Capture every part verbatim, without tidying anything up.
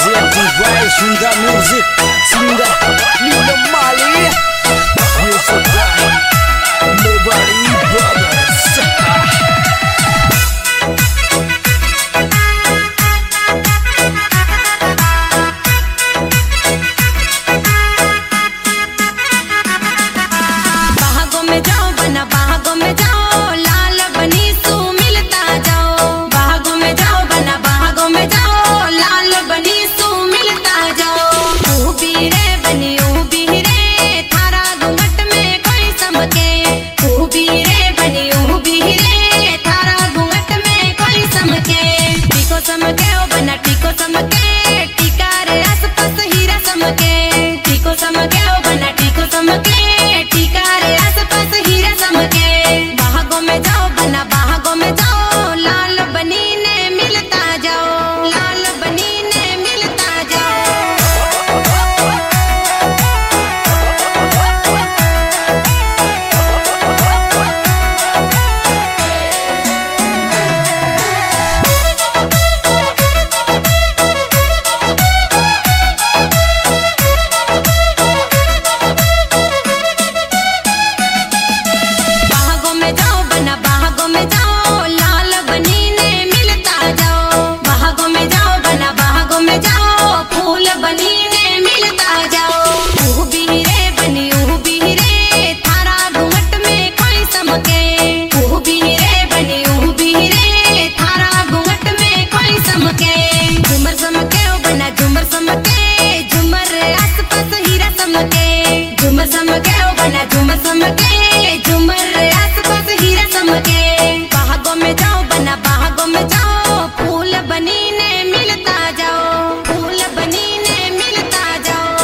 Representing by Sunda Music, Sunda Nina Mali, Music by Nobody Brothers. बागों में जाओ बना बागों में जाओ लाल बनी सू मिलता जाओ। बागों में जाओ बना बागों में जाओ लाल बनी सू मिलता जाओ। ऊ बीरे बनी ऊ बीरे थारा घूंघट में कोई समके। ऊ बीरे बनी ऊ बीरे थारा घूंघट में कोई समके। टीको समके ओ बना टीको समके टीका रे आस पास हीरा समके। टीको समके ओ बना टीको समके टीका रे आस पास हीरा समके। बागों में जाओ बना बागों में जाओ लाल बनी ने मिलता जाओ। लाल बनी ने मिलता जाओ। बागों में जाओ बना बागों में जाओ लाल बनी ने मिलता जाओ। बागों में जाओ बना बागों में जाओ फूल बनी ने मिलता जाओ। ऊ बीरे बनी ऊ बीरे थारा घूंघट में कोई समके। ऊ बीरे बनी ऊ बीरे थारा घूंघट में कोई समके। झुमर समके ओ बना झुमर समके झुमर आस पास हीरा समके। झुमर समके ओ बना झुमर समके झुमर आस पास हीरा समके। बागों में जाओ बना बागों में जाओ फूल बनी ने मिलता जाओ। फूल बनी ने मिलता जाओ।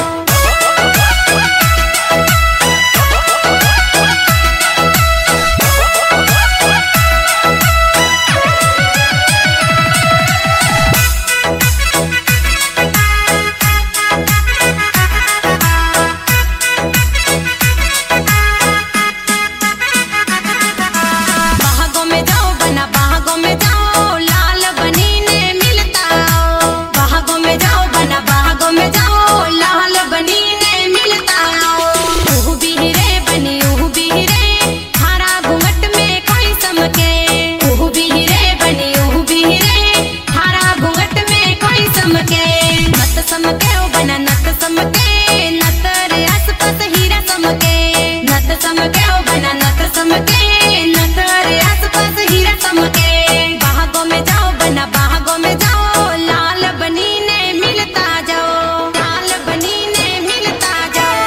बागों में जाओ बना बागों में जाओ लाल बनी ने मिलता आओ। बागों में जाओ बना बागों में जाओ लाल बनी ने मिलता आओ। ऊ बीरे बनी ऊ बीरे थारा घूंघट में कोई समके। ऊ बीरे बनी ऊ बीरे थारा घूंघट में कोई समके। नत समके ओ बना नत समके नत रे आस पास हीरा समके। नत समके ओ बना नत समके नत रे आस पास हीरा समके। बागों में जाओ बना बागों में जाओ लाल बनी ने मिलता जाओ। लाल बनी ने मिलता जाओ।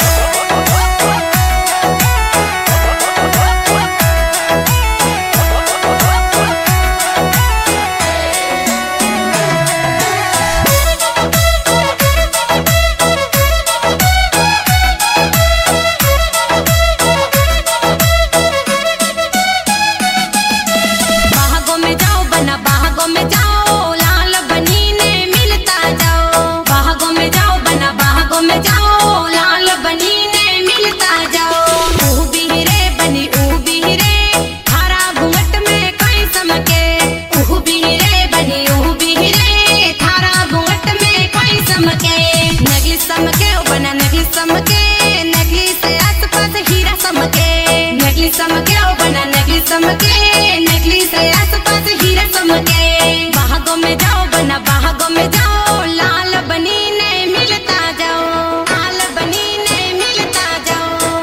बागों में जाओ बना बागों में जाओ लाल बनी ने मिलता जाओ। बागों में जाओ बना बागों में जाओ लाल बनी ने मिलता जाओ। ऊ बीरे बनी ऊ बीरे थारा घूंघट में कोई समके। ऊ बीरे बनी ऊ बीरे थारा घूंघट में कोई समके। नगली समके ओ बना नगली समके नगली से आस पास हीरा समके। नगली समके ओ बना नगली समके नगली से आस पास हीरा समके। बागों में जाओ बना बागों में जाओ लाल बनी ने मिलता जाओ। लाल बनी ने मिलता जाओ।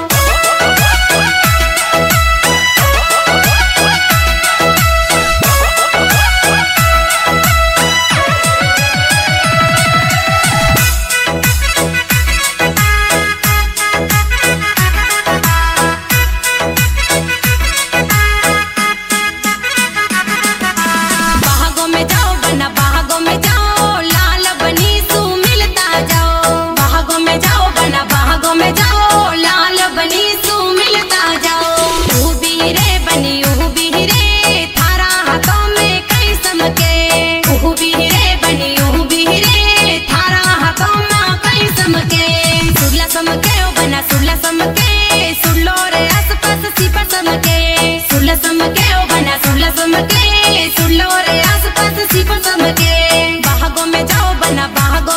बागों में जाओ बना बागों में जाओ लाल बनी सू मिलता जाओ। बागों में जाओ बना बागों में जाओ लाल बनी सू मिलता जाओ। ऊ बीरे बनी ऊ बीरे थारा हाथों में कई समके। ऊ बीरे बनी ऊ बीरे थारा हाथों में कई समके। सुरला समके ओ बना सुरला समके सुरलो रे आस पास सीपा समके। सुरला समके ओ बना सुरला समके सुरलो रे आस पास सीपा समके। बागों में जाओ बना बागों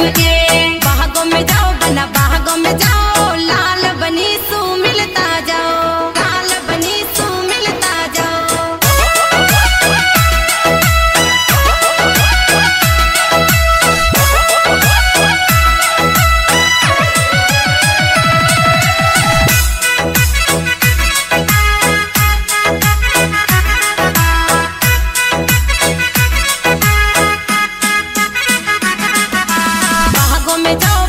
के। बागों में जाओ बना बागों में जाओ, लाल बनी सू मिलता जाओ, लाल बनी सू मिलता जाओ। बागों में जाओ